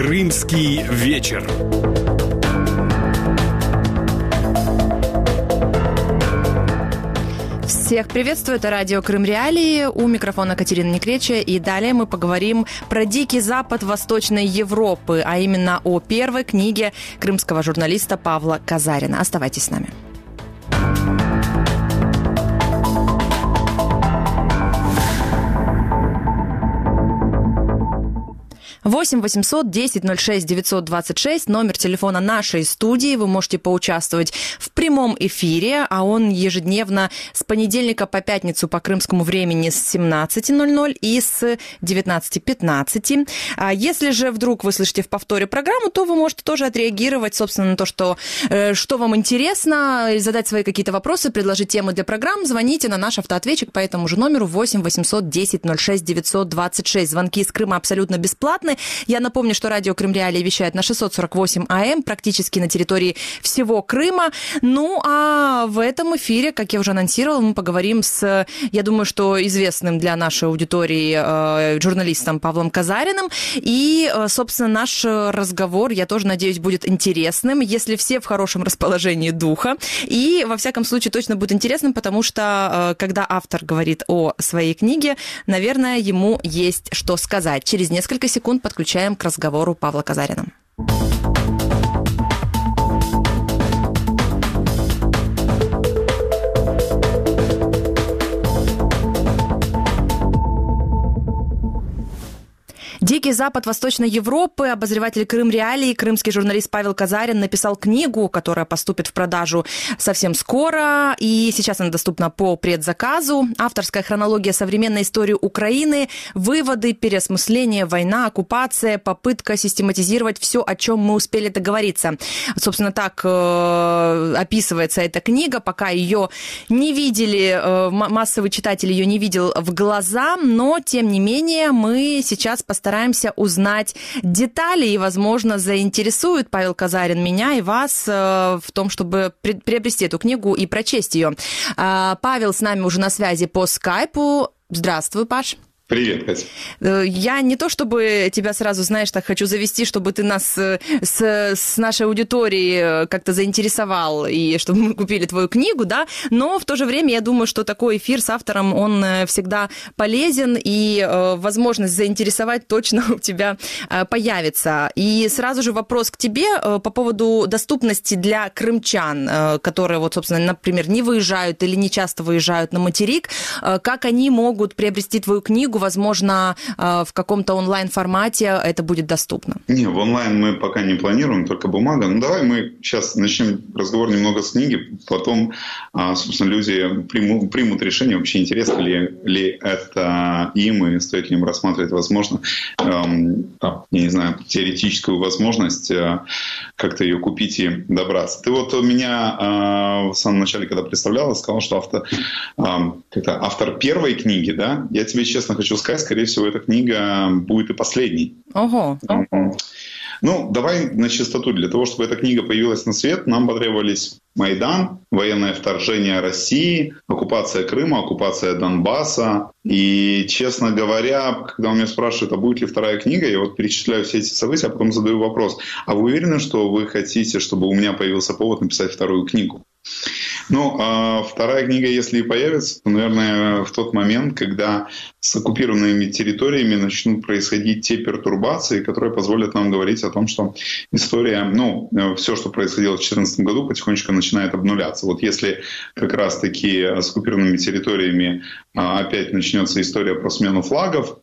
Крымский вечер. Всех приветствую, это радио Крым Реалии, у микрофона Катерина Некреча, и далее мы поговорим про Дикий Запад Восточной Европы, а именно о первой книге крымского журналиста Павла Казарина. Оставайтесь с нами. 8 800 10 06 926, номер телефона нашей студии. Вы можете поучаствовать в прямом эфире, а он ежедневно с понедельника по пятницу по крымскому времени с 17:00 и с 19:15. А если же вдруг вы слышите в повторе программу, то вы можете тоже отреагировать, собственно, на то, что вам интересно, задать свои какие-то вопросы, предложить темы для программ. Звоните на наш автоответчик по этому же номеру 8 800 10 06 926. Звонки из Крыма абсолютно бесплатны. Я напомню, что радио Крым Реалии вещает на 648 АМ, практически на территории всего Крыма. Ну, а в этом эфире, как я уже анонсировала, мы поговорим с, я думаю, что известным для нашей аудитории журналистом Павлом Казариным. И, собственно, наш разговор, я тоже надеюсь, будет интересным, если все в хорошем расположении духа. И, во всяком случае, точно будет интересным, потому что, когда автор говорит о своей книге, наверное, ему есть что сказать. Через несколько секунд подключаем к разговору Павла Казарина. «Дикий Запад Восточной Европы», обозреватель Крым Реалии, крымский журналист Павел Казарин написал книгу, которая поступит в продажу совсем скоро, и сейчас она доступна по предзаказу. Авторская хронология современной истории Украины, выводы, переосмысление, война, оккупация, попытка систематизировать все, о чем мы успели договориться. Собственно, так описывается эта книга, пока ее не видели, массовый читатель ее не видел в глаза, но, тем не менее, мы сейчас постараемся узнать детали и, возможно, заинтересует Павел Казарин меня и вас в том, чтобы приобрести эту книгу и прочесть ее. Павел с нами уже на связи по скайпу. Здравствуй, Паш. Привет, Катя. Я не то чтобы тебя сразу, знаешь, так хочу завести, чтобы ты нас с нашей аудиторией как-то заинтересовал, и чтобы мы купили твою книгу, да, но в то же время я думаю, что такой эфир с автором, он всегда полезен, и возможность заинтересовать точно у тебя появится. И сразу же вопрос к тебе по поводу доступности для крымчан, которые, вот, собственно, например, не выезжают или не часто выезжают на материк, как они могут приобрести твою книгу. Возможно, в каком-то онлайн-формате это будет доступно. Не, в онлайн мы пока не планируем, только бумага. Ну, давай мы сейчас начнем разговор немного с книги, потом, собственно, люди примут решение, вообще интересно ли это им, и стоит ли им рассматривать, возможно, я не знаю, теоретическую возможность как-то ее купить и добраться. Ты вот меня в самом начале, когда представляла, сказал, что автор первой книги, да? Я тебе честно хочу сказать, скорее всего, эта книга будет и последней. Ого. Ну, давай на чистоту. Для того, чтобы эта книга появилась на свет, нам потребовались Майдан, военное вторжение России, оккупация Крыма, оккупация Донбасса. И, честно говоря, когда у меня спрашивают, а будет ли вторая книга, я вот перечисляю все эти события, а потом задаю вопрос. А вы уверены, что вы хотите, чтобы у меня появился повод написать вторую книгу? Ну, вторая книга, если и появится, то, наверное, в тот момент, когда с оккупированными территориями начнут происходить те пертурбации, которые позволят нам говорить о том, что история, все, что происходило в 2014 году, потихонечку начинает обнуляться. Вот если как раз-таки с оккупированными территориями опять начнется история про смену флагов,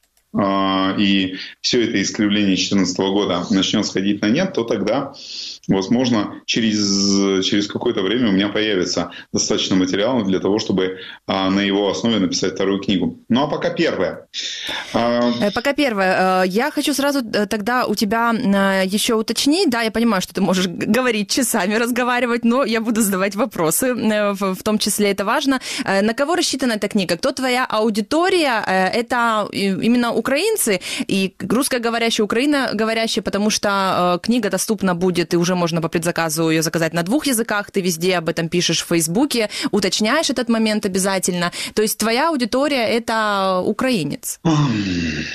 и все это искривление 2014 года начнет сходить на нет, то тогда, возможно, через какое-то время у меня появится достаточно материала для того, чтобы на его основе написать вторую книгу. Ну, а пока первая. Пока первая. Я хочу сразу тогда у тебя еще уточнить. Да, я понимаю, что ты можешь говорить часами, разговаривать, но я буду задавать вопросы, в том числе это важно. На кого рассчитана эта книга? Кто твоя аудитория? Это именно украинцы и русскоговорящие, украиноговорящие, потому что книга доступна будет, и уже можно по предзаказу ее заказать на 2 языках, ты везде об этом пишешь в Фейсбуке, уточняешь этот момент обязательно. То есть твоя аудитория – это украинец.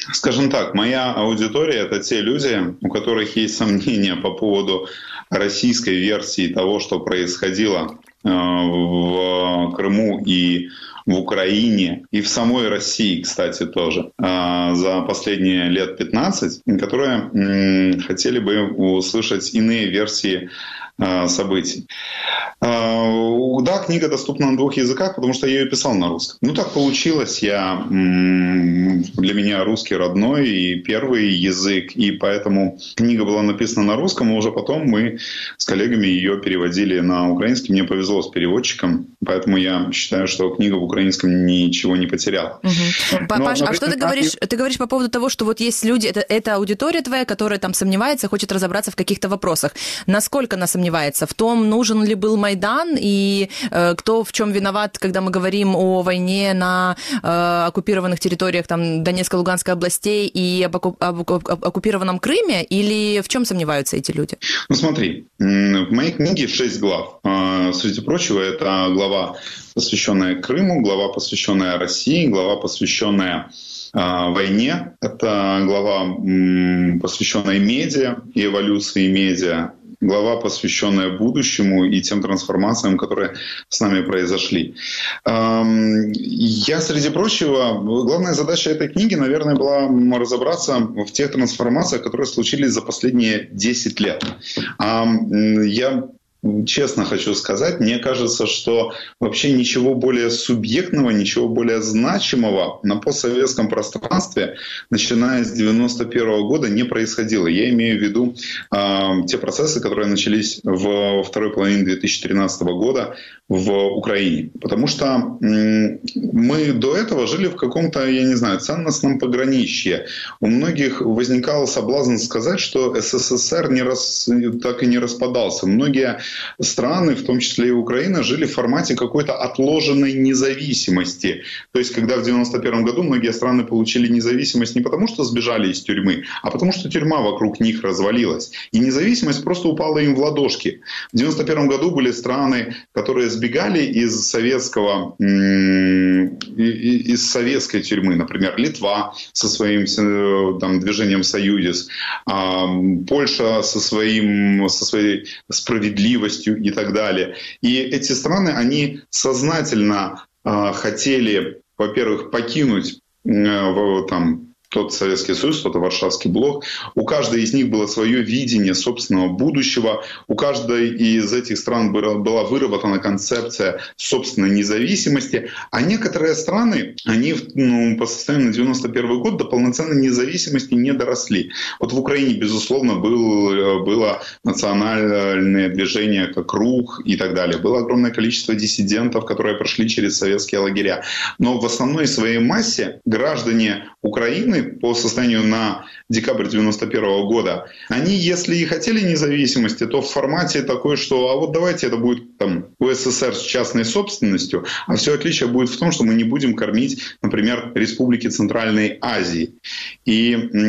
Скажем так, моя аудитория — это те люди, у которых есть сомнения по поводу российской версии того, что происходило в Крыму и в Украине, и в самой России, кстати, тоже, за последние лет 15, которые хотели бы услышать иные версии событий. Да, книга доступна на 2 языках, потому что я ее писал на русском. Ну, так получилось. Для меня русский родной и первый язык, и поэтому книга была написана на русском, а уже потом мы с коллегами ее переводили на украинский. Мне повезло с переводчиком, поэтому я считаю, что книга в украинском ничего не потеряла. Паш, а что ты говоришь? Ты говоришь по поводу того, что вот есть люди, это аудитория твоя, которая там сомневается, хочет разобраться в каких-то вопросах. Насколько она сомневается в том, нужен ли был Майдан и кто в чем виноват, когда мы говорим о войне на оккупированных территориях там, Донецкой, Луганской областей и об оккупированном Крыме, или в чем сомневаются эти люди? Ну смотри, в моей книге 6 глав. Среди прочего, это глава, посвященная Крыму, глава, посвященная России, глава, посвященная войне. Это глава, посвященная медиа и эволюции медиа. Глава, посвященная будущему и тем трансформациям, которые с нами произошли. Я, среди прочего, главная задача этой книги, наверное, была разобраться в тех трансформациях, которые случились за последние 10 лет. Я честно хочу сказать, мне кажется, что вообще ничего более субъектного, ничего более значимого на постсоветском пространстве, начиная с 1991 года, не происходило. Я имею в виду те процессы, которые начались во второй половине 2013 года в Украине. Потому что мы до этого жили в каком-то, я не знаю, ценностном пограничье. У многих возникал соблазн сказать, что СССР так и не распадался. Многие страны, в том числе и Украина, жили в формате какой-то отложенной независимости. То есть, когда в 1991 году многие страны получили независимость не потому, что сбежали из тюрьмы, а потому, что тюрьма вокруг них развалилась. И независимость просто упала им в ладошки. В 1991 году были страны, которые сбегали из советской тюрьмы. Например, Литва со своим там, движением «Союзис», Польша со своей справедливостью и так далее. И эти страны, они сознательно хотели, во-первых, покинуть тот Советский Союз, тот Варшавский блок. У каждой из них было свое видение собственного будущего. У каждой из этих стран была выработана концепция собственной независимости. А некоторые страны, они по состоянию на 1991 год до полноценной независимости не доросли. Вот в Украине, безусловно, было национальное движение как РУХ и так далее. Было огромное количество диссидентов, которые прошли через советские лагеря. Но в основной своей массе граждане Украины по состоянию на декабрь 1991 года, они, если и хотели независимости, то в формате такой, что а вот давайте это будет там УССР с частной собственностью, а все отличие будет в том, что мы не будем кормить, например, республики Центральной Азии. И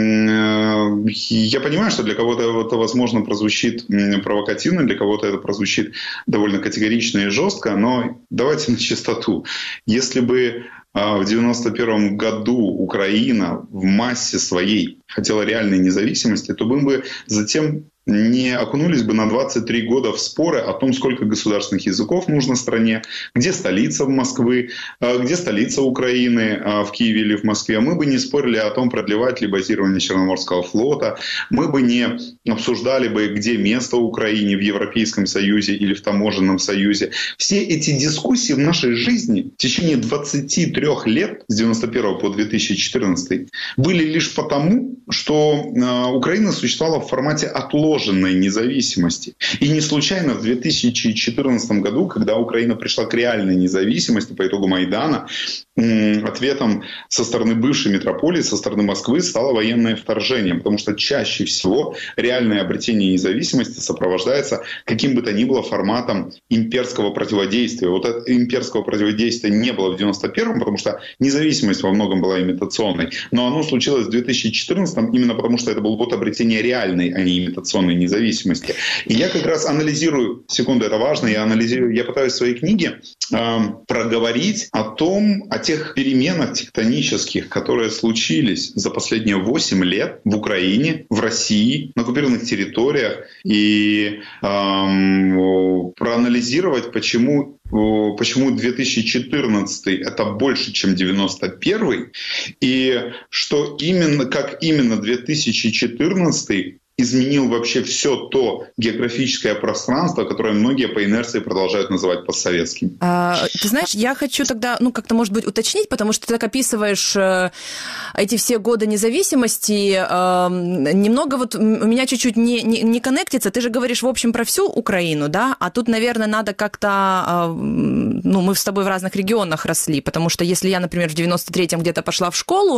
я понимаю, что для кого-то это, возможно, прозвучит провокативно, для кого-то это прозвучит довольно категорично и жестко, но давайте на чистоту. Если бы в 1991 году Украина в массе своей хотела реальной независимости, то мы бы затем не окунулись бы на 23 года в споры о том, сколько государственных языков нужно стране, где столица Москвы, где столица Украины, в Киеве или в Москве. Мы бы не спорили о том, продлевать ли базирование Черноморского флота, мы бы не обсуждали бы, где место Украине в Европейском Союзе или в Таможенном Союзе. Все эти дискуссии в нашей жизни в течение 23 лет, с 1991 по 2014, были лишь потому, что Украина существовала в формате отложенной независимости. И не случайно в 2014 году, когда Украина пришла к реальной независимости по итогу Майдана, ответом со стороны бывшей метрополии, со стороны Москвы стало военное вторжение. Потому что чаще всего реальное обретение независимости сопровождается каким бы то ни было форматом имперского противодействия. Вот этого имперского противодействия не было в 91-м, потому что независимость во многом была имитационной. Но оно случилось в 2014-м именно потому, что это был год обретения реальной, а не имитационной независимости. И я как раз анализирую, секунду, это важно, я пытаюсь в своей книге проговорить о тех переменах тектонических, которые случились за последние 8 лет в Украине, в России, на оккупированных территориях, и проанализировать, почему 2014 это больше, чем 91, и как именно 2014 изменил вообще все то географическое пространство, которое многие по инерции продолжают называть постсоветским. Ты знаешь, я хочу тогда, как-то, может быть, уточнить, потому что ты так описываешь эти все годы независимости. Немного вот у меня чуть-чуть не коннектится. Ты же говоришь, в общем, про всю Украину, да? А тут, наверное, надо как-то... мы с тобой в разных регионах росли, потому что если я, например, в 93-м где-то пошла в школу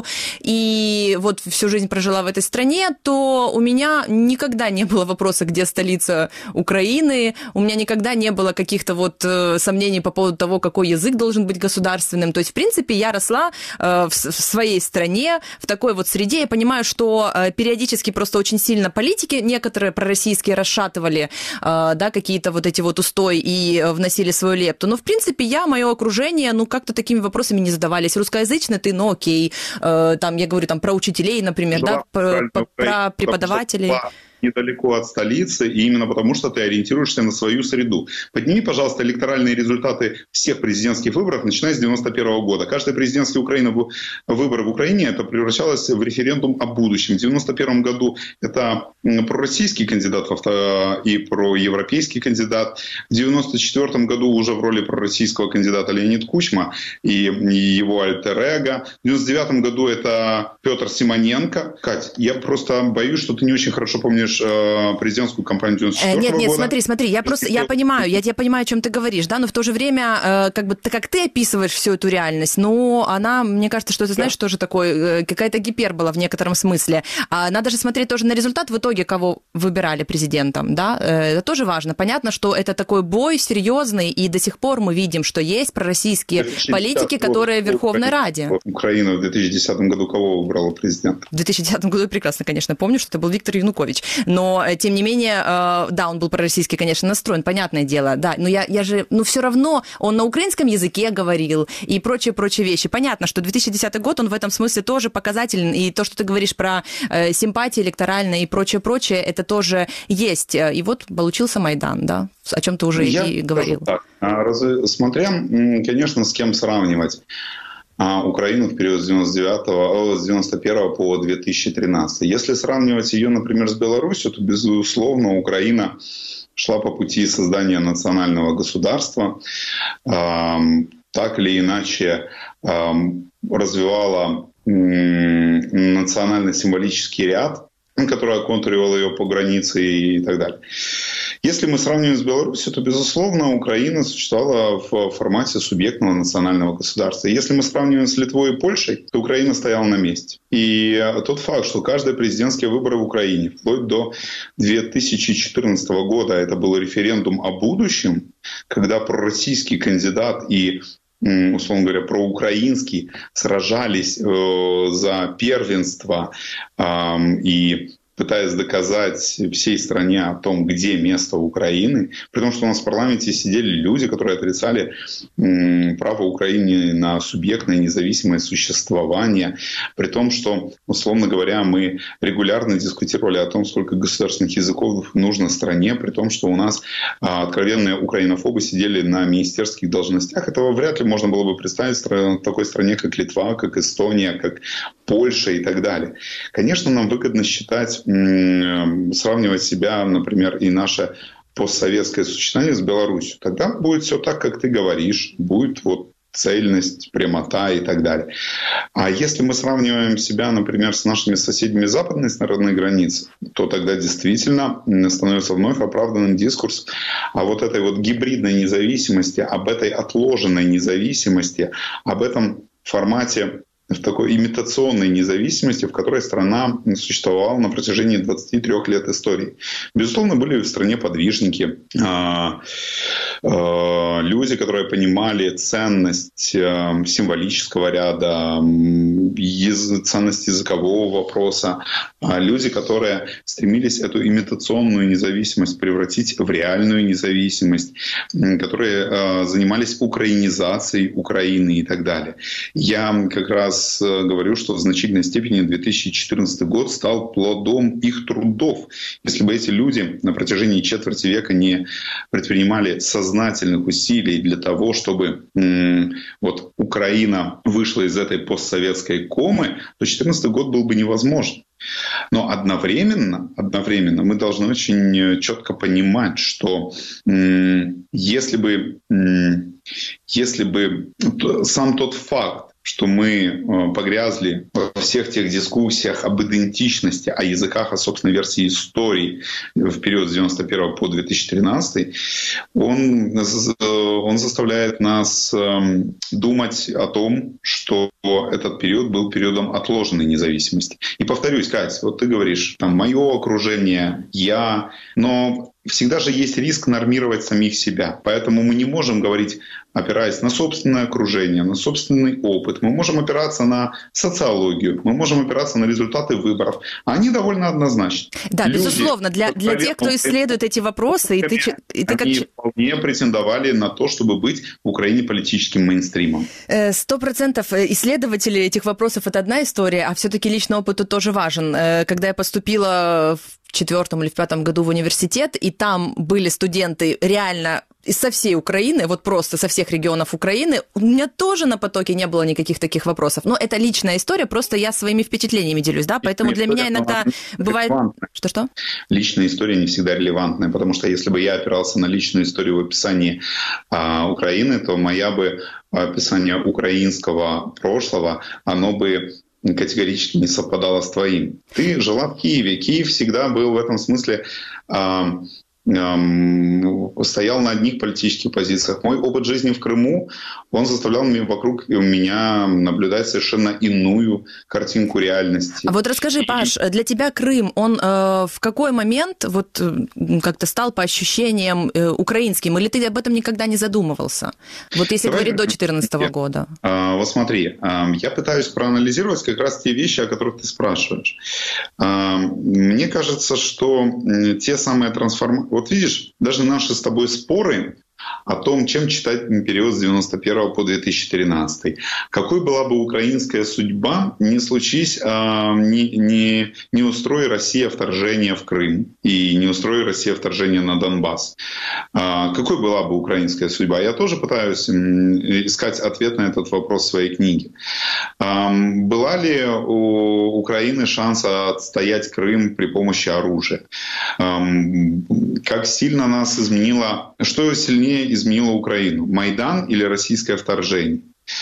и вот всю жизнь прожила в этой стране, то у меня никогда не было вопроса, где столица Украины, у меня никогда не было каких-то вот сомнений по поводу того, какой язык должен быть государственным. То есть, в принципе, я росла в своей стране, в такой вот среде. Я понимаю, что периодически просто очень сильно политики некоторые пророссийские расшатывали, да, какие-то вот эти вот устои и вносили свою лепту. Но, в принципе, мое окружение, как-то такими вопросами не задавались. Русскоязычный ты, окей. Там, я говорю, про учителей, например, да, про преподавателей. Недалеко от столицы, и именно потому, что ты ориентируешься на свою среду. Подними, пожалуйста, электоральные результаты всех президентских выборов, начиная с 91 года. Каждый президентский выбор в Украине это превращалось в референдум о будущем. В 91 году это пророссийский кандидат и проевропейский кандидат. В 94 году уже в роли пророссийского кандидата Леонид Кучма и его альтер-эго. В 99 году это Петр Симоненко. Кать, я просто боюсь, что ты не очень хорошо помнишь президентскую кампанию 94 года. Нет, смотри, я понимаю, о чем ты говоришь, да, но в то же время, как ты описываешь всю эту реальность, она, мне кажется, что ты знаешь, тоже такой, какая-то гипербола в некотором смысле. Надо же смотреть тоже на результат в итоге, кого выбирали президентом, да, это тоже важно. Понятно, что это такой бой серьезный, и до сих пор мы видим, что есть пророссийские политики, которые в Верховной Раде. Украина в 2010 году кого выбрала президент? В 2010 году я прекрасно, конечно, помню, что это был Виктор Янукович. Но, тем не менее, да, он был пророссийский, конечно, настроен, понятное дело, да, но я же, все равно он на украинском языке говорил и прочие вещи. Понятно, что 2010 год, он в этом смысле тоже показателен, и то, что ты говоришь про симпатии электоральные и прочее, это тоже есть. И вот получился Майдан, да, о чем ты уже и говорил. Так. Смотря, конечно, с кем сравнивать. Украину в период с 91 по 2013. Если сравнивать ее, например, с Беларусью, то, безусловно, Украина шла по пути создания национального государства, так или иначе развивала национально-символический ряд, который оконтуривал ее по границе и так далее. Если мы сравниваем с Беларусью, то, безусловно, Украина существовала в формате субъектного национального государства. Если мы сравниваем с Литвой и Польшей, то Украина стояла на месте. И тот факт, что каждые президентские выборы в Украине, вплоть до 2014 года, это был референдум о будущем, когда пророссийский кандидат и, условно говоря, проукраинский сражались за первенство и пытаясь доказать всей стране о том, где место Украины, при том, что у нас в парламенте сидели люди, которые отрицали право Украины на субъектное независимое существование, при том, что, условно говоря, мы регулярно дискутировали о том, сколько государственных языков нужно стране, при том, что у нас откровенные украинофобы сидели на министерских должностях. Этого вряд ли можно было бы представить в такой стране, как Литва, как Эстония, как Польша и так далее. Конечно, нам выгодно сравнивать себя, например, и наше постсоветское существование с Беларусью. Тогда будет все так, как ты говоришь, будет цельность, прямота и так далее. А если мы сравниваем себя, например, с нашими соседями западной стороны границы, то тогда действительно становится вновь оправданным дискурс о этой гибридной независимости, об этой отложенной независимости, об этом формате в такой имитационной независимости, в которой страна существовала на протяжении 23 лет истории. Безусловно, были в стране подвижники, люди, которые понимали ценность символического ряда, ценность языкового вопроса, люди, которые стремились эту имитационную независимость превратить в реальную независимость, которые занимались украинизацией Украины и так далее. Я как раз говорю, что в значительной степени 2014 год стал плодом их трудов. Если бы эти люди на протяжении четверти века не предпринимали сознательных усилий для того, чтобы вот Украина вышла из этой постсоветской комы, то 2014 год был бы невозможен. Но одновременно мы должны очень четко понимать, что если бы сам тот факт, что мы погрязли во всех тех дискуссиях об идентичности, о языках, о собственной версии истории в период с 1991 по 2013, он заставляет нас думать о том, что этот период был периодом отложенной независимости. И повторюсь, Кать, вот ты говоришь, там, мое окружение, я, но всегда же есть риск нормировать самих себя. Поэтому мы не можем говорить, опираясь на собственное окружение, на собственный опыт. Мы можем опираться на социологию, мы можем опираться на результаты выборов. А они довольно однозначны. Да, люди, безусловно, для тех, кто исследует эти вопросы, они вполне претендовали на то, чтобы быть в Украине политическим мейнстримом. 100% исследователи этих вопросов — это одна история, а все-таки личный опыт тут тоже важен. Когда я поступила в 4-м или в 5-м году в университет, и там были студенты реально со всей Украины, вот просто со всех регионов Украины, у меня тоже на потоке не было никаких таких вопросов. Но это личная история, просто я своими впечатлениями делюсь, да, поэтому для меня иногда бывает... Что-что? Личная история не всегда релевантная, потому что если бы я опирался на личную историю в описании Украины, то моя бы описание украинского прошлого, оно бы категорически не совпадало с твоим. Ты жила в Киеве. Киев всегда был в этом смысле стоял на одних политических позициях. Мой опыт жизни в Крыму, он заставлял вокруг меня наблюдать совершенно иную картинку реальности. А вот расскажи, Паш, для тебя Крым, он в какой момент вот как-то стал по ощущениям украинским, или ты об этом никогда не задумывался? Вот если говорить до 2014 года. Вот смотри, я пытаюсь проанализировать как раз те вещи, о которых ты спрашиваешь. Мне кажется, что те самые трансформации... Вот видишь, даже наши с тобой споры о том, чем читать период с 91 по 2013. Какой была бы украинская судьба, не случись, не устрой Россия вторжение в Крым и не устрой Россия вторжение на Донбасс. Какой была бы украинская судьба? Я тоже пытаюсь искать ответ на этот вопрос в своей книге. Была ли у Украины шанс отстоять Крым при помощи оружия? Как сильно нас изменило, что сильнее изменило Украину? Майдан или российское вторжение?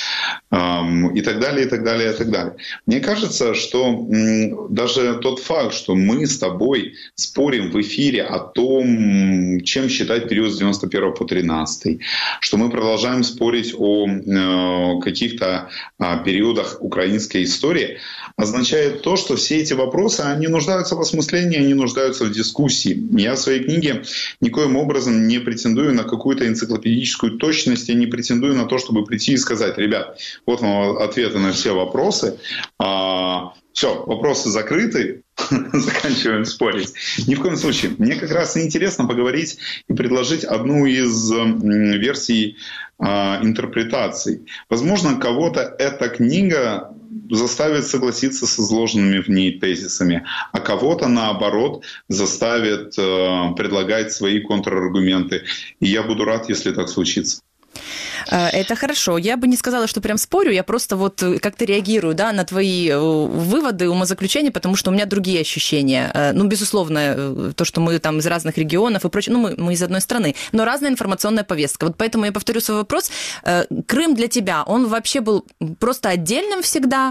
И так далее, и так далее, и так далее. Мне кажется, что даже тот факт, что мы с тобой спорим в эфире о том, чем считать период с 91 по 13, что мы продолжаем спорить о каких-то периодах украинской истории, означает то, что все эти вопросы, они нуждаются в осмыслении, они нуждаются в дискуссии. Я в своей книге никоим образом не претендую на какую-то энциклопедическую точность, я не претендую на то, чтобы прийти и сказать: ребят, вот вам ответы на все вопросы. Все, вопросы закрыты, заканчиваем спорить. Ни в коем случае. Мне как раз интересно поговорить и предложить одну из версий интерпретаций. Возможно, кого-то эта книга заставит согласиться с изложенными в ней тезисами, а кого-то, наоборот, заставит предлагать свои контраргументы. И я буду рад, если так случится. Это хорошо. Я бы не сказала, что прям спорю, я просто вот как-то реагирую, да, на твои выводы, умозаключения, потому что у меня другие ощущения. Ну, безусловно, то, что мы там из разных регионов и прочее, ну, мы из одной страны, но разная информационная повестка. Вот поэтому я повторю свой вопрос. Крым для тебя, он вообще был просто отдельным всегда,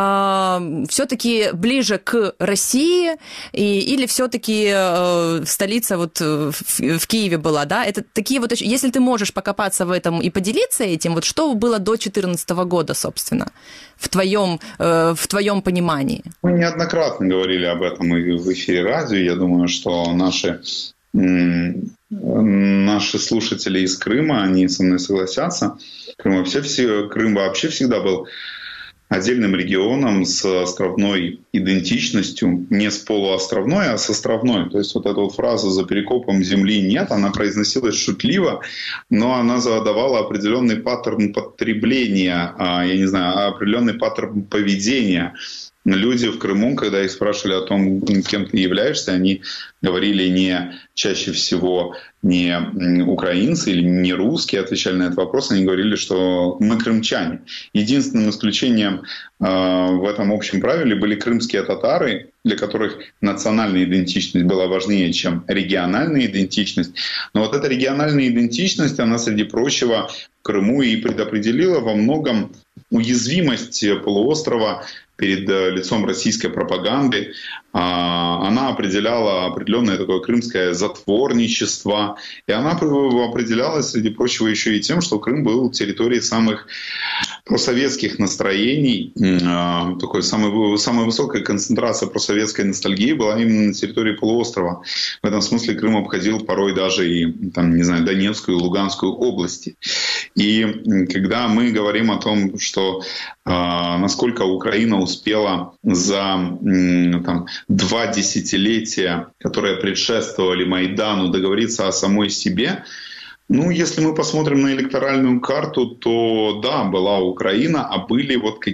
все-таки ближе к России, или все-таки столица вот в Киеве была, да? Это такие вот, если ты можешь покопаться в этом и поделиться этим, вот что было до 2014 года, собственно, в твоем понимании? Мы неоднократно говорили об этом и в эфире радио. Я думаю, что наши наши слушатели из Крыма, они со мной согласятся. Крым вообще всегда был отдельным регионом с островной идентичностью, не с полуостровной, а с островной. То есть вот эта вот фраза «за перекопом земли нет», она произносилась шутливо, но она задавала определенный паттерн потребления, определенный паттерн поведения. Люди в Крыму, когда их спрашивали о том, кем ты являешься, они говорили чаще всего не украинцы или не русские, отвечали на этот вопрос, они говорили, что мы крымчане. Единственным исключением в этом общем правиле были крымские татары, для которых национальная идентичность была важнее, чем региональная идентичность. Но вот эта региональная идентичность, она, среди прочего, в Крыму и предопределила во многом уязвимость полуострова перед лицом российской пропаганды. Она определяла определенное такое крымское затворничество. И она определялась, среди прочего, еще и тем, что Крым был территорией самых просоветских настроений. Такой самая высокая концентрация просоветской ностальгии была именно на территории полуострова. В этом смысле Крым обходил порой даже и Донецкую и Луганскую области. И когда мы говорим о том, что насколько Украина успела за 2 десятилетия, которые предшествовали Майдану, договориться о самой себе, если мы посмотрим на электоральную карту, то да, была Украина, а были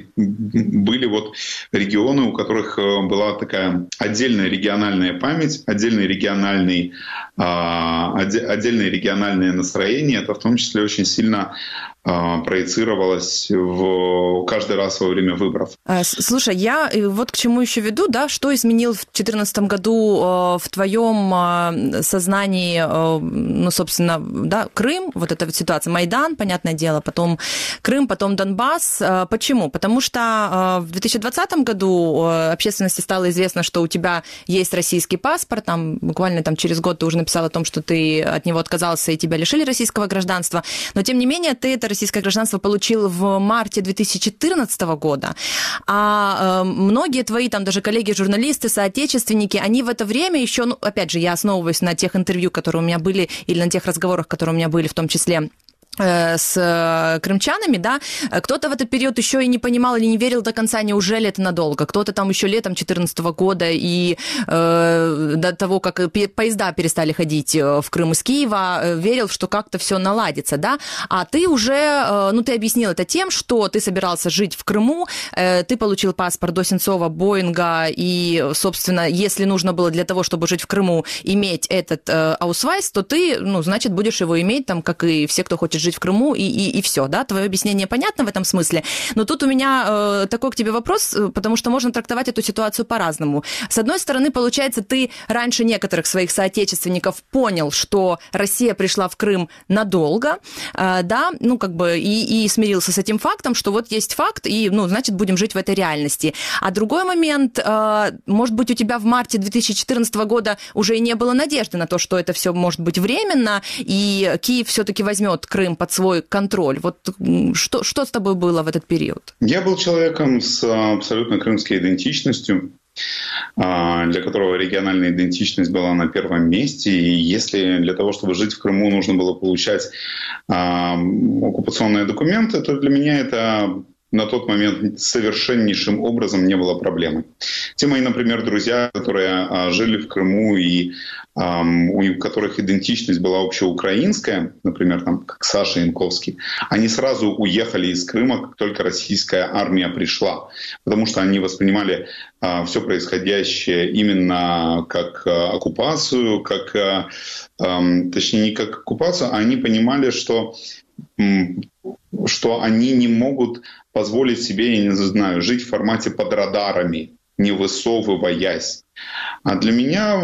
регионы, у которых была такая отдельная региональная память, отдельное региональное настроение. Это в том числе очень сильно проецировалось каждый раз во время выборов. Слушай, я вот к чему еще веду, да, что изменил в 2014 году в твоем сознании, собственно, да, Крым, вот эта вот ситуация, Майдан, понятное дело, потом Крым, потом Донбасс. Почему? Потому что в 2020 году общественности стало известно, что у тебя есть российский паспорт, буквально через год ты уже написал о том, что ты от него отказался и тебя лишили российского гражданства, но тем не менее ты это российское гражданство получил в марте 2014 года, а многие твои даже коллеги-журналисты, соотечественники, они в это время еще, опять же, я основываюсь на тех интервью, которые у меня были, или на тех разговорах, которые у меня были, в том числе с крымчанами, да, кто-то в этот период еще и не понимал или не верил до конца, неужели это надолго, кто-то еще летом 2014 года и до того, как поезда перестали ходить в Крым из Киева, верил, что как-то все наладится, да, а ты уже, ты объяснил это тем, что ты собирался жить в Крыму, ты получил паспорт до Сенцова, Боинга, и, собственно, если нужно было для того, чтобы жить в Крыму, иметь этот аусвайс, то ты, значит, будешь его иметь, как и все, кто хочет жить в Крыму, и все, да? Твое объяснение понятно в этом смысле. Но тут у меня такой к тебе вопрос, потому что можно трактовать эту ситуацию по-разному. С одной стороны, получается, ты раньше некоторых своих соотечественников понял, что Россия пришла в Крым надолго, да, и смирился с этим фактом, что вот есть факт, и, значит, будем жить в этой реальности. А другой момент, может быть, у тебя в марте 2014 года уже и не было надежды на то, что это все может быть временно, и Киев все-таки возьмет Крым под свой контроль. Вот что с тобой было в этот период? Я был человеком с абсолютно крымской идентичностью, для которого региональная идентичность была на первом месте. И если для того, чтобы жить в Крыму, нужно было получать оккупационные документы, то для меня это на тот момент совершеннейшим образом не было проблемой. Те мои, например, друзья, которые жили в Крыму и у которых идентичность была общеукраинская, например, как Саша Янковский, они сразу уехали из Крыма, как только российская армия пришла, потому что они воспринимали все происходящее именно как оккупацию, точнее не как оккупацию, а они понимали, что они не могут позволить себе, я не знаю, жить в формате под радарами, не высовываясь. А для меня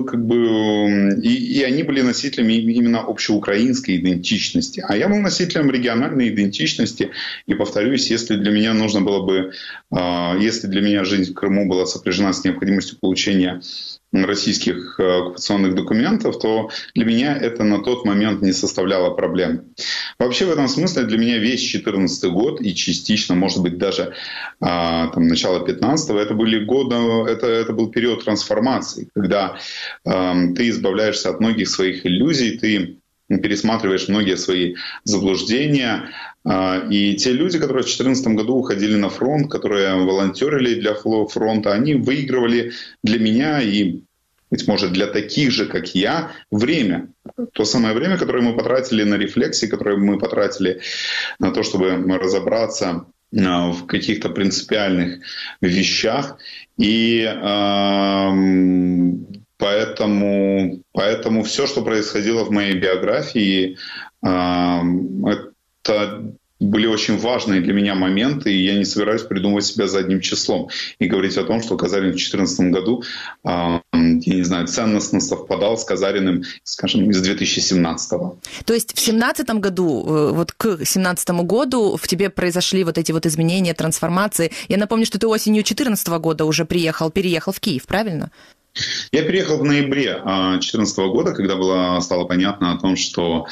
и они были носителями именно общеукраинской идентичности, а я был носителем региональной идентичности. И повторюсь, если для меня жизнь в Крыму была сопряжена с необходимостью получения российских оккупационных документов, то для меня это на тот момент не составляло проблемы. Вообще в этом смысле для меня весь 2014 год и частично, может быть, даже начало 2015 это был период трансформации, когда ты избавляешься от многих своих иллюзий, ты пересматриваешь многие свои заблуждения. И те люди, которые в 2014 году уходили на фронт, которые волонтерили для фронта, они выигрывали для меня и, быть может, для таких же, как я, время. То самое время, которое мы потратили на рефлексии, которое мы потратили на то, чтобы разобраться в каких-то принципиальных вещах. И Поэтому все, что происходило в моей биографии, это были очень важные для меня моменты, и я не собираюсь придумывать себя задним числом и говорить о том, что Казарин в 2014 году, я не знаю, ценностно совпадал с Казариным, скажем, из 2017-го. То есть в 2017 году, вот к 2017 году в тебе произошли вот эти вот изменения, трансформации. Я напомню, что ты осенью 2014 года уже переехал в Киев, правильно? Я переехал в ноябре 2014 года, когда стало понятно о том, что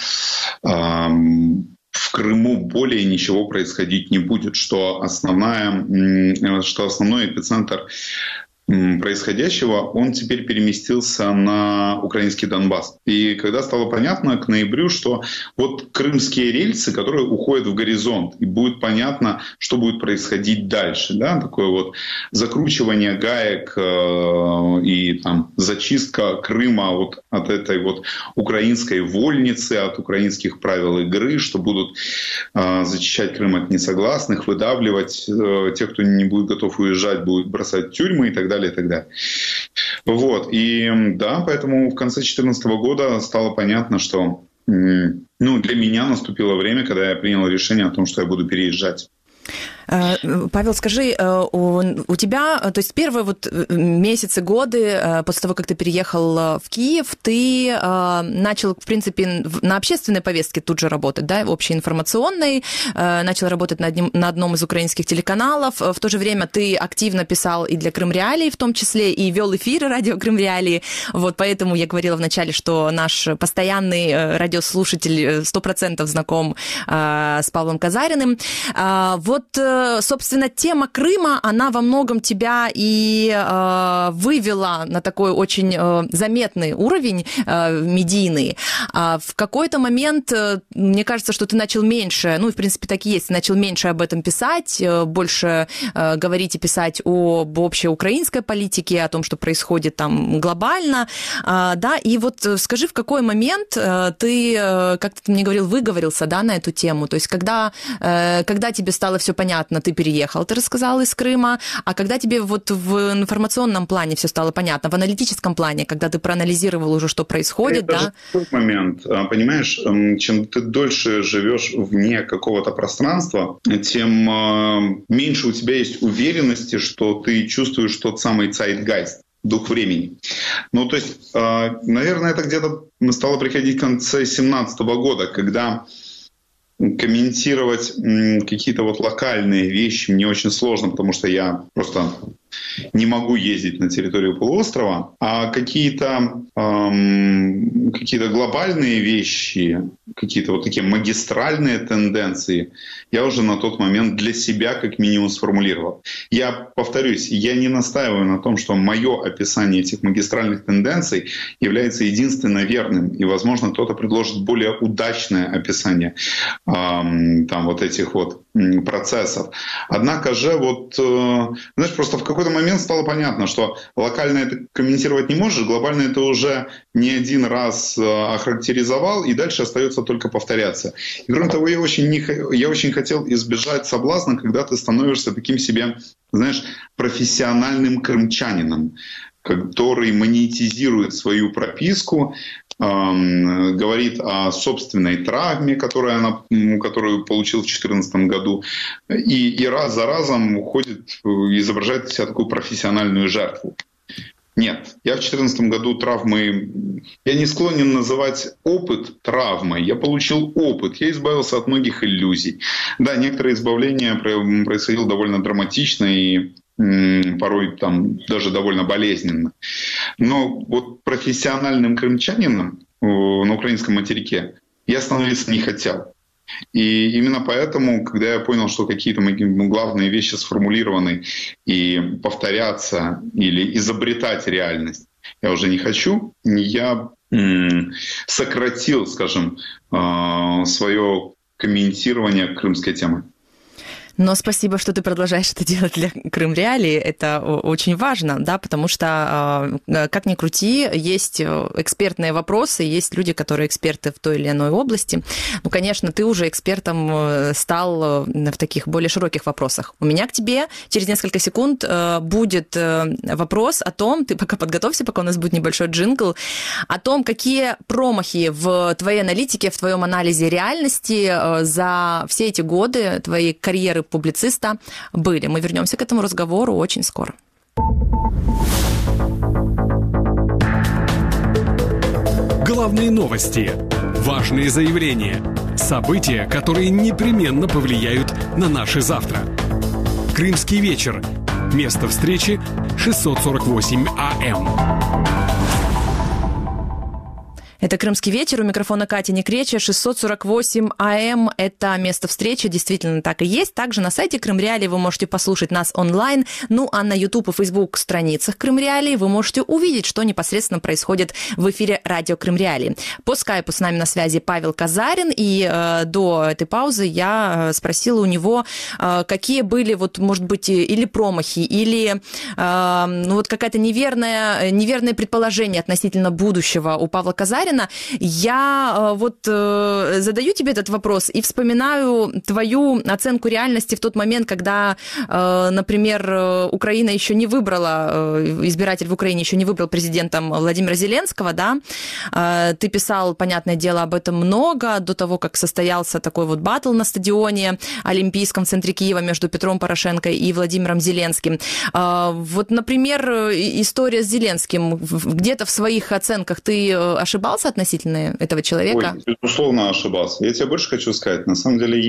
в Крыму более ничего происходить не будет, что основной эпицентр происходящего, он теперь переместился на украинский Донбасс. И когда стало понятно к ноябрю, что вот крымские рельсы, которые уходят в горизонт, и будет понятно, что будет происходить дальше. Да? Такое вот закручивание гаек и там, зачистка Крыма вот от этой вот украинской вольницы, от украинских правил игры, что будут зачищать Крым от несогласных, выдавливать тех, кто не будет готов уезжать, будут бросать в тюрьмы и так далее. И так далее. Вот. И да, поэтому в конце 2014 года стало понятно, что для меня наступило время, когда я принял решение о том, что я буду переезжать. Павел, скажи, у тебя, то есть первые вот месяцы, годы после того, как ты переехал в Киев, ты начал, в принципе, на общественной повестке тут же работать, да, общеинформационной, начал работать на одном из украинских телеканалов, в то же время ты активно писал и для Крым Реалии в том числе, и вел эфиры радио Крым Реалии, вот поэтому я говорила вначале, что наш постоянный радиослушатель 100% знаком с Павлом Казариным. Вот, собственно, тема Крыма, она во многом тебя и вывела на такой очень заметный уровень медийный. В какой-то момент, мне кажется, что ты начал меньше, в принципе, так и есть, начал меньше об этом писать, больше говорить и писать об общеукраинской политике, о том, что происходит там глобально, да, и вот скажи, в какой момент ты, как ты мне говорил, выговорился, да, на эту тему, то есть когда тебе стало все понятно, ты переехал, ты рассказал, из Крыма, а когда тебе вот в информационном плане все стало понятно, в аналитическом плане, когда ты проанализировал уже, что происходит, это да? Тот момент, понимаешь, чем ты дольше живешь вне какого-то пространства, тем меньше у тебя есть уверенности, что ты чувствуешь тот самый zeitgeist, дух времени. То есть, наверное, это где-то стало приходить в конце 2017 года, когда комментировать какие-то вот локальные вещи мне очень сложно, потому что я просто не могу ездить на территорию полуострова, а какие-то глобальные вещи, какие-то вот такие магистральные тенденции я уже на тот момент для себя как минимум сформулировал. Я повторюсь, я не настаиваю на том, что мое описание этих магистральных тенденций является единственно верным, и, возможно, кто-то предложит более удачное описание вот этих вот процессов. Однако же знаешь, просто в какой-то момент стало понятно, что локально это комментировать не можешь, глобально это уже не один раз охарактеризовал, и дальше остается только повторяться. И кроме того, я очень хотел избежать соблазна, когда ты становишься таким себе, знаешь, профессиональным крымчанином, который монетизирует свою прописку, говорит о собственной травме, которую получил в 2014 году, и раз за разом уходит, изображает из себя такую профессиональную жертву. Нет, я в 2014 году я не склонен называть опыт травмой, я получил опыт, я избавился от многих иллюзий. Да, некоторые избавления происходило довольно драматично, и порой там даже довольно болезненно. Но вот профессиональным крымчанином на украинском материке я становиться не хотел. И именно поэтому, когда я понял, что какие-то мои главные вещи сформулированы, и повторяться или изобретать реальность я уже не хочу, я сократил, скажем, свое комментирование крымской темы. Но спасибо, что ты продолжаешь это делать для Крым Реалии. Это очень важно, да, потому что, как ни крути, есть экспертные вопросы, есть люди, которые эксперты в той или иной области. Ну, конечно, ты уже экспертом стал в таких более широких вопросах. У меня к тебе через несколько секунд будет вопрос о том, ты пока подготовься, пока у нас будет небольшой джингл, о том, какие промахи в твоей аналитике, в твоем анализе реальности за все эти годы твоей карьеры публициста были. Мы вернемся к этому разговору очень скоро. Главные новости, важные заявления, события, которые непременно повлияют на наше завтра. Крымский вечер. Место встречи 648 АМ. Это «Крымский вечер», у микрофона Катя Некреча, 648 АМ, это место встречи, действительно так и есть. Также на сайте Крым Реалии вы можете послушать нас онлайн, ну а на YouTube и Facebook страницах Крым Реалии вы можете увидеть, что непосредственно происходит в эфире радио Крым Реалии. По скайпу с нами на связи Павел Казарин, и до этой паузы я спросила у него, какие были, вот, может быть, или промахи, или ну, вот какое-то неверное предположение относительно будущего у Павла Казарина. Я вот задаю тебе этот вопрос и вспоминаю твою оценку реальности в тот момент, когда, например, Украина еще не выбрала, избиратель в Украине еще не выбрал президентом Владимира Зеленского, да? Ты писал, понятное дело, об этом много до того, как состоялся такой вот баттл на стадионе Олимпийском в центре Киева между Петром Порошенко и Владимиром Зеленским. Вот, например, история с Зеленским. Где-то в своих оценках ты ошибался относительно этого человека? Ой, безусловно, ошибался. Я тебе больше хочу сказать. На самом деле,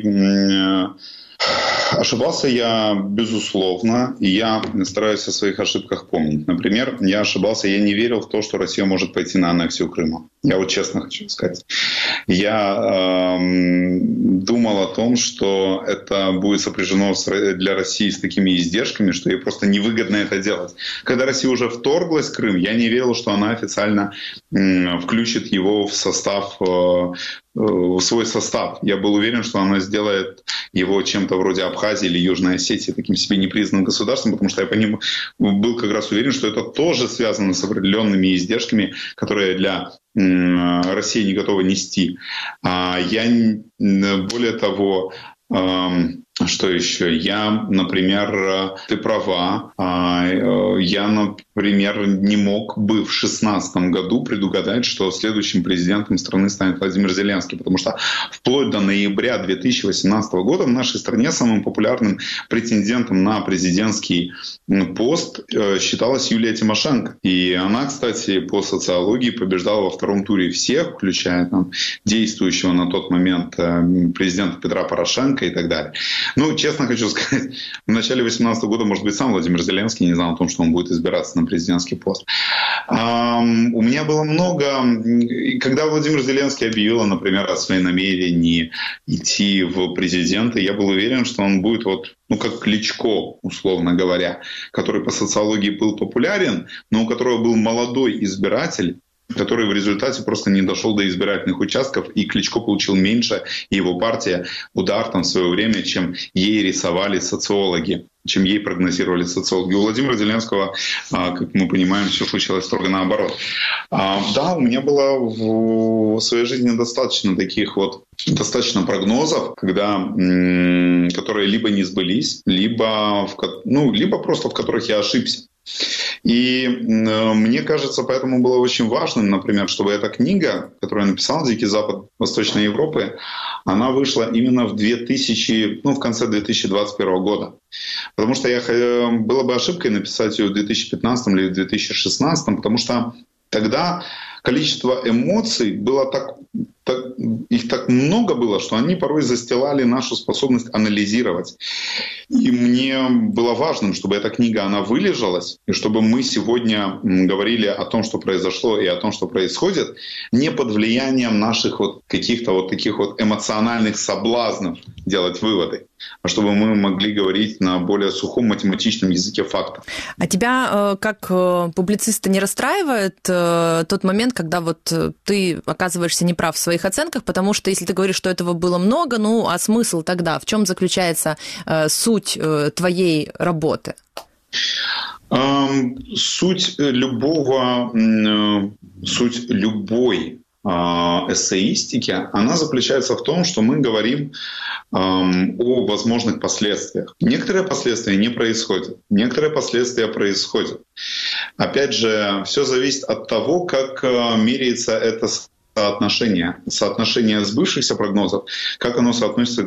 ошибался я, безусловно, и я стараюсь о своих ошибках помнить. Например, я ошибался, я не верил в то, что Россия может пойти на аннексию Крыма. Я вот честно хочу сказать. Я думал о том, что это будет сопряжено для России с такими издержками, что ей просто невыгодно это делать. Когда Россия уже вторглась в Крым, я не верил, что она официально включит его в свой состав. Я был уверен, что она сделает его чем-то вроде Абхазии или Южной Осетии, таким себе непризнанным государством, потому что я по ним был как раз уверен, что это тоже связано с определенными издержками, которые для России не готова нести. Более того, что еще? Например, ты права, я, например, не мог бы в 2016 году предугадать, что следующим президентом страны станет Владимир Зеленский, потому что вплоть до ноября 2018 года в нашей стране самым популярным претендентом на президентский пост считалась Юлия Тимошенко. И она, кстати, по социологии побеждала во втором туре всех, включая действующего на тот момент президента Петра Порошенко и так далее. Ну, честно хочу сказать, в начале 2018 года, может быть, сам Владимир Зеленский не знал о том, что он будет избираться на президентский пост. У меня было много... Когда Владимир Зеленский объявил, например, о своем намерении идти в президенты, я был уверен, что он будет как Кличко, условно говоря, который по социологии был популярен, но у которого был молодой избиратель, который в результате просто не дошел до избирательных участков, и Кличко получил меньше, и его партия удар в свое время, чем ей рисовали социологи, чем ей прогнозировали социологи. У Владимира Зеленского, как мы понимаем, все случилось строго наоборот. Да, у меня было в своей жизни достаточно прогнозов, которые либо не сбылись, либо просто в которых я ошибся. И мне кажется, поэтому было очень важным, например, чтобы эта книга, которую я написал «Дикий Запад Восточной Европы», она вышла именно в конце 2021 года. Потому что было бы ошибкой написать ее в 2015 или в 2016, потому что тогда количество эмоций было их так много было, что они порой застилали нашу способность анализировать. И мне было важным, чтобы эта книга, она вылежалась, и чтобы мы сегодня говорили о том, что произошло, и о том, что происходит, не под влиянием наших вот каких-то вот таких вот эмоциональных соблазнов делать выводы, а чтобы мы могли говорить на более сухом математичном языке фактов. А тебя как публициста не расстраивает тот момент, когда вот ты оказываешься неправ в своих оценках, потому что если ты говоришь, что этого было много, ну а смысл тогда? В чем заключается суть твоей работы? Суть любой эссеистики, она заключается в том, что мы говорим о возможных последствиях. Некоторые последствия не происходят, некоторые последствия происходят. Опять же, все зависит от того, как меряется это соотношение сбывшихся прогнозов, как оно соотносится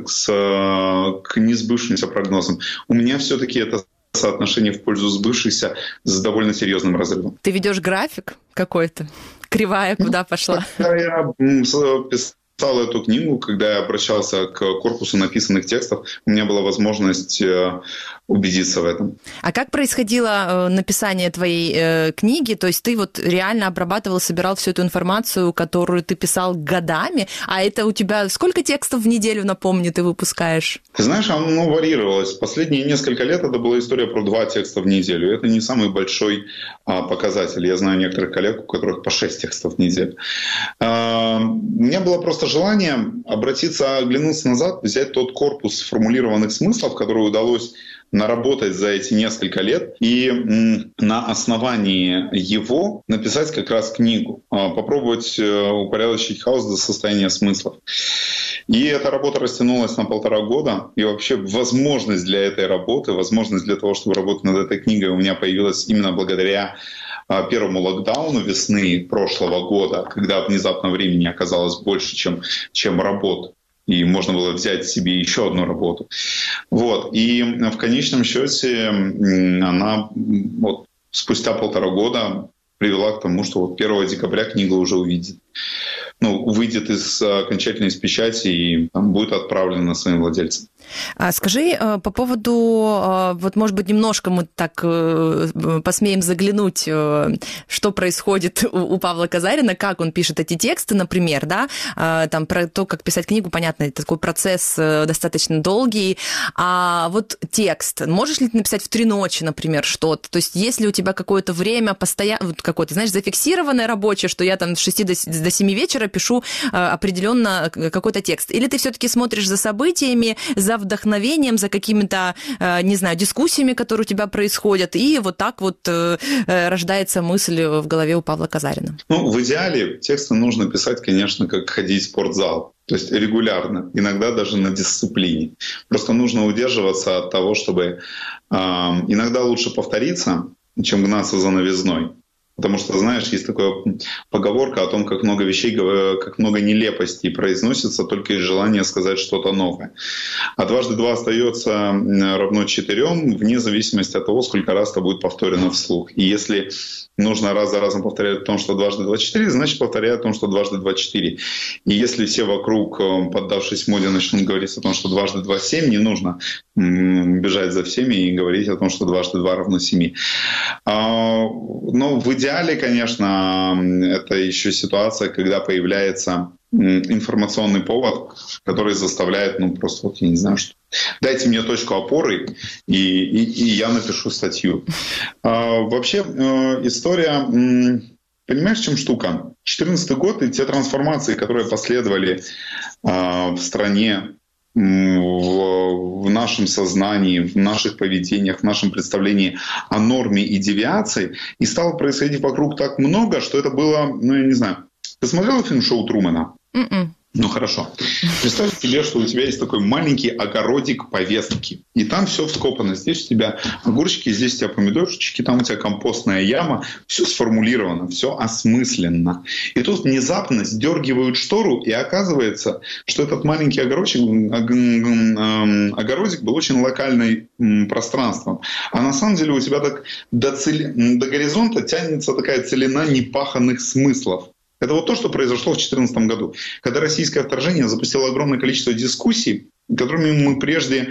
к несбывшимся прогнозам. У меня все-таки это соотношение в пользу сбывшихся с довольно серьезным разрывом. Ты ведешь график какой-то? Кривая куда пошла? Когда я писал эту книгу, когда я обращался к корпусу написанных текстов, у меня была возможность убедиться в этом. А как происходило написание твоей книги? То есть ты вот реально обрабатывал, собирал всю эту информацию, которую ты писал годами, а это у тебя сколько текстов в неделю, напомни, ты выпускаешь? Ты знаешь, оно варьировалось. Последние несколько лет это была история про 2 текста в неделю. Это не самый большой показатель. Я знаю некоторых коллег, у которых по 6 текстов в неделю. У меня было просто желание обратиться, оглянуться назад, взять тот корпус сформулированных смыслов, который удалось наработать за эти несколько лет, и на основании его написать как раз книгу, попробовать упорядочить хаос до состояния смыслов. И эта работа растянулась на 1,5 года, и вообще возможность для этой работы, возможность для того, чтобы работать над этой книгой, у меня появилась именно благодаря первому локдауну весны прошлого года, когда внезапно времени оказалось больше, чем работы. И можно было взять себе еще одну работу. Вот. И в конечном счете она вот спустя 1,5 года привела к тому, что вот 1 декабря книга уже выйдет окончательно из печати и будет отправлена своим владельцам. Скажи по поводу, вот, может быть, немножко мы так посмеем заглянуть, что происходит у Павла Казарина, как он пишет эти тексты, например, да, там про то, как писать книгу, понятно, это такой процесс достаточно долгий, а вот текст, можешь ли ты написать в 3 ночи, например, что-то, то есть есть ли у тебя какое-то время постоянно, какое-то, знаешь, зафиксированное рабочее, что я там с 6 до 7 вечера пишу определенно какой-то текст, или ты все-таки смотришь за событиями, за вдохновением, за какими-то, не знаю, дискуссиями, которые у тебя происходят, и вот так вот рождается мысль в голове у Павла Казарина? В идеале тексты нужно писать, конечно, как ходить в спортзал. То есть регулярно, иногда даже на дисциплине. Просто нужно удерживаться от того, чтобы иногда лучше повториться, чем гнаться за новизной. Потому что, знаешь, есть такая поговорка о том, как много вещей, как много нелепостей произносится только из желания сказать что-то новое. А 2 × 2 остается равно 4, вне зависимости от того, сколько раз это будет повторено вслух. И если нужно раз за разом повторять о том, что 2 × 2 = 4, значит, повторяй о том, что 2 × 2 = 4. И если все вокруг, поддавшись моде, начнут говорить о том, что 2 × 2 = 7, не нужно бежать за всеми и говорить о том, что 2 × 2 = 7. Но в идеале, конечно, это еще ситуация, когда появляется информационный повод, который заставляет, просто вот я не знаю, что дайте мне точку опоры, и я напишу статью. Вообще история, понимаешь, в чем штука? 2014 год и те трансформации, которые последовали в стране, в нашем сознании, в наших поведениях, в нашем представлении о норме и девиации, и стало происходить вокруг так много, что это было, я не знаю. Ты смотрела фильм «Шоу Трумэна»? Ну хорошо. Представь себе, что у тебя есть такой маленький огородик повестки. И там все вскопано. Здесь у тебя огурчики, здесь у тебя помидорчики, там у тебя компостная яма. Все сформулировано, все осмысленно. И тут внезапно сдергивают штору, и оказывается, что этот маленький огородик был очень локальным пространством. А на самом деле у тебя так до горизонта тянется такая целина непаханных смыслов. Это вот то, что произошло в 2014 году, когда российское вторжение запустило огромное количество дискуссий, которыми мы прежде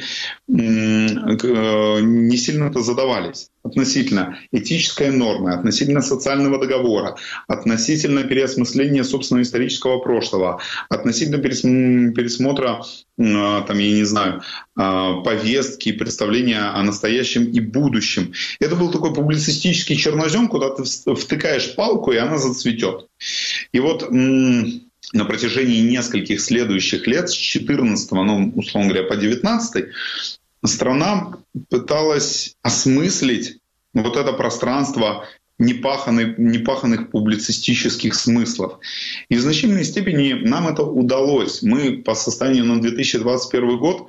не сильно-то задавались. Относительно этической нормы, относительно социального договора, относительно переосмысления собственного исторического прошлого, относительно пересмотра, там, я не знаю, повестки, представления о настоящем и будущем. Это был такой публицистический чернозем, куда ты втыкаешь палку, и она зацветет. И вот на протяжении нескольких следующих лет, с 14, ну, условно говоря, по 19, страна пыталась осмыслить вот это пространство непаханных публицистических смыслов. И в значительной степени нам это удалось. Мы по состоянию на 2021 год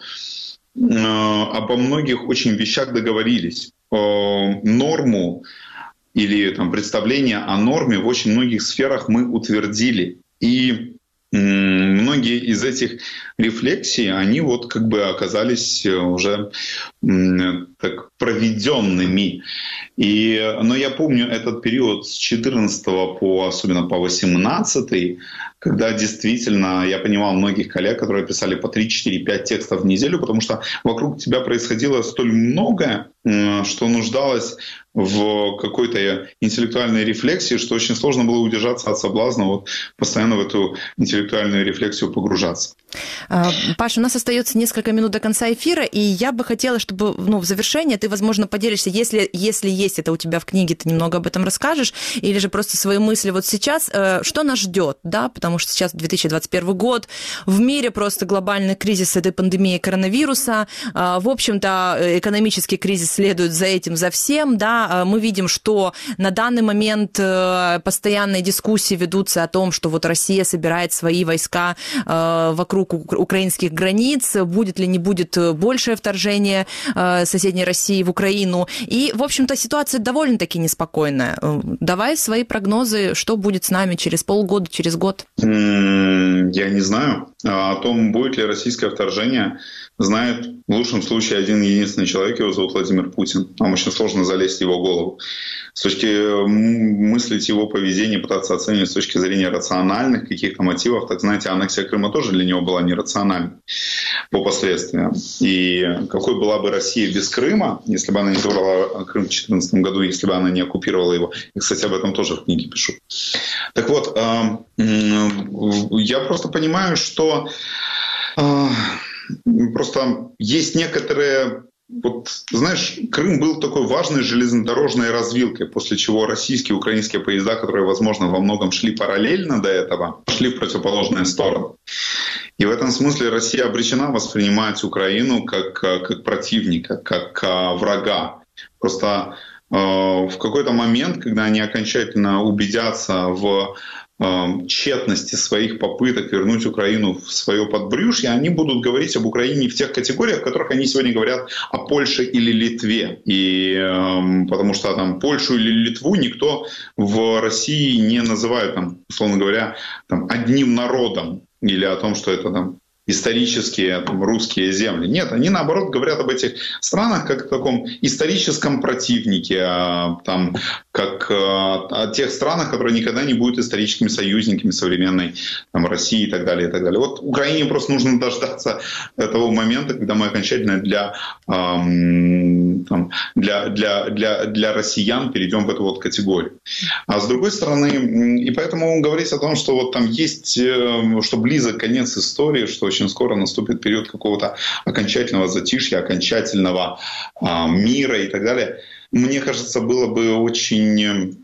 обо многих очень вещах договорились. Норму или там, представление о норме в очень многих сферах мы утвердили. И многие из этих рефлексий, они вот как бы оказались уже так проведенными. Но я помню этот период с 14 особенно по 18, когда действительно я понимал многих коллег, которые писали по 3, 4, 5 текстов в неделю, потому что вокруг тебя происходило столь многое, что нуждалось в какой-то интеллектуальной рефлексии, что очень сложно было удержаться от соблазна вот постоянно в эту интеллектуальную рефлексию погружаться. Паша, у нас остается несколько минут до конца эфира, и я бы хотела, чтобы в завершение ты, возможно, поделишься, если есть это у тебя в книге, ты немного об этом расскажешь, или же просто свои мысли вот сейчас, что нас ждет, да, потому что сейчас 2021 год, в мире просто глобальный кризис с этой пандемией коронавируса, в общем-то, экономический кризис следует за этим, за всем, да, мы видим, что на данный момент постоянные дискуссии ведутся о том, что вот Россия собирает свои войска вокруг украинских границ, будет ли не будет большее вторжение соседней России в Украину. И, в общем-то, ситуация довольно-таки неспокойная. Давай свои прогнозы, что будет с нами через полгода, через год. Я не знаю. О том, будет ли российское вторжение, знает в лучшем случае один единственный человек, его зовут Владимир Путин. Нам очень сложно залезть в его голову. С точки мыслить его поведение, пытаться оценивать с точки зрения рациональных каких-то мотивов, так знаете, аннексия Крыма тоже для него была нерациональной по последствиям. И какой была бы Россия без Крыма, если бы она не забрала Крым в 2014 году, если бы она не оккупировала его. И, кстати, об этом тоже в книге пишу. Так вот, я просто понимаю, что просто есть некоторые... Вот, знаешь, Крым был такой важной железнодорожной развилкой, после чего российские и украинские поезда, которые, возможно, во многом шли параллельно до этого, шли в противоположные стороны. И в этом смысле Россия обречена воспринимать Украину как противника, как врага. Просто в какой-то момент, когда они окончательно убедятся в тщетности своих попыток вернуть Украину в свое подбрюшье, они будут говорить об Украине в тех категориях, в которых они сегодня говорят о Польше или Литве. И потому что там Польшу или Литву никто в России не называет, там, условно говоря, там, одним народом или о том, что это там исторические там, русские земли. Нет, они наоборот говорят об этих странах как о таком историческом противнике, там, как о тех странах, которые никогда не будут историческими союзниками современной там, России и так далее, и так далее. Вот Украине просто нужно дождаться того момента, когда мы окончательно для россиян перейдем в эту вот категорию. А с другой стороны, и поэтому говорить о том, что вот там есть, что близок конец истории, что очень скоро наступит период какого-то окончательного затишья, окончательного мира и так далее, мне кажется, было бы очень,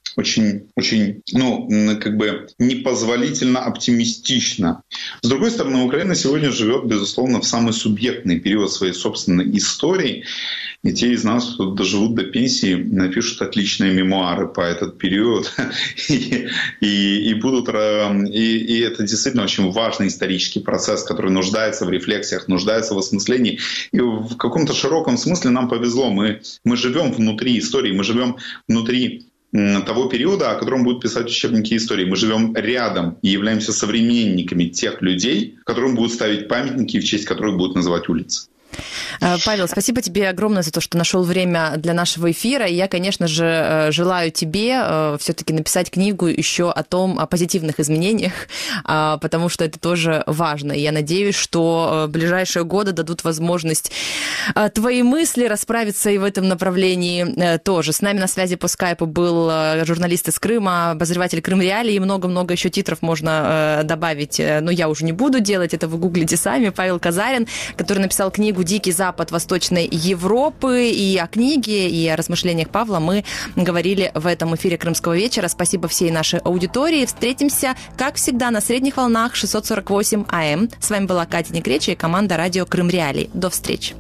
как бы непозволительно оптимистично. С другой стороны, Украина сегодня живет, безусловно, в самый субъектный период своей собственной истории. И те из нас, кто доживут до пенсии, напишут отличные мемуары по этот период. И это действительно очень важный исторический процесс, который нуждается в рефлексиях, нуждается в осмыслении. И в каком-то широком смысле нам повезло. Мы живем внутри истории, мы живем внутри того периода, о котором будут писать учебники истории. Мы живем рядом и являемся современниками тех людей, которым будут ставить памятники, в честь которых будут называть улицы. Павел, спасибо тебе огромное за то, что нашел время для нашего эфира. И я, конечно же, желаю тебе все-таки написать книгу еще о позитивных изменениях, потому что это тоже важно. И я надеюсь, что ближайшие годы дадут возможность твои мысли расправиться и в этом направлении тоже. С нами на связи по скайпу был журналист из Крыма, обозреватель Крым Реалии, и много-много еще титров можно добавить, но я уже не буду делать, это вы гуглите сами. Павел Казарин, который написал книгу «Дикий Запад Восточной Европы», и о книге, и о размышлениях Павла мы говорили в этом эфире Крымского вечера. Спасибо всей нашей аудитории. Встретимся, как всегда, на средних волнах 648 АМ. С вами была Катя Некреча и команда радио Крым Реалии. До встречи.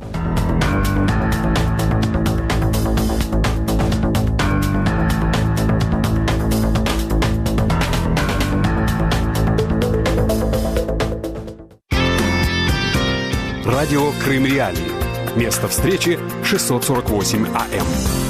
Радио Крым Реалии. Место встречи 648 АМ.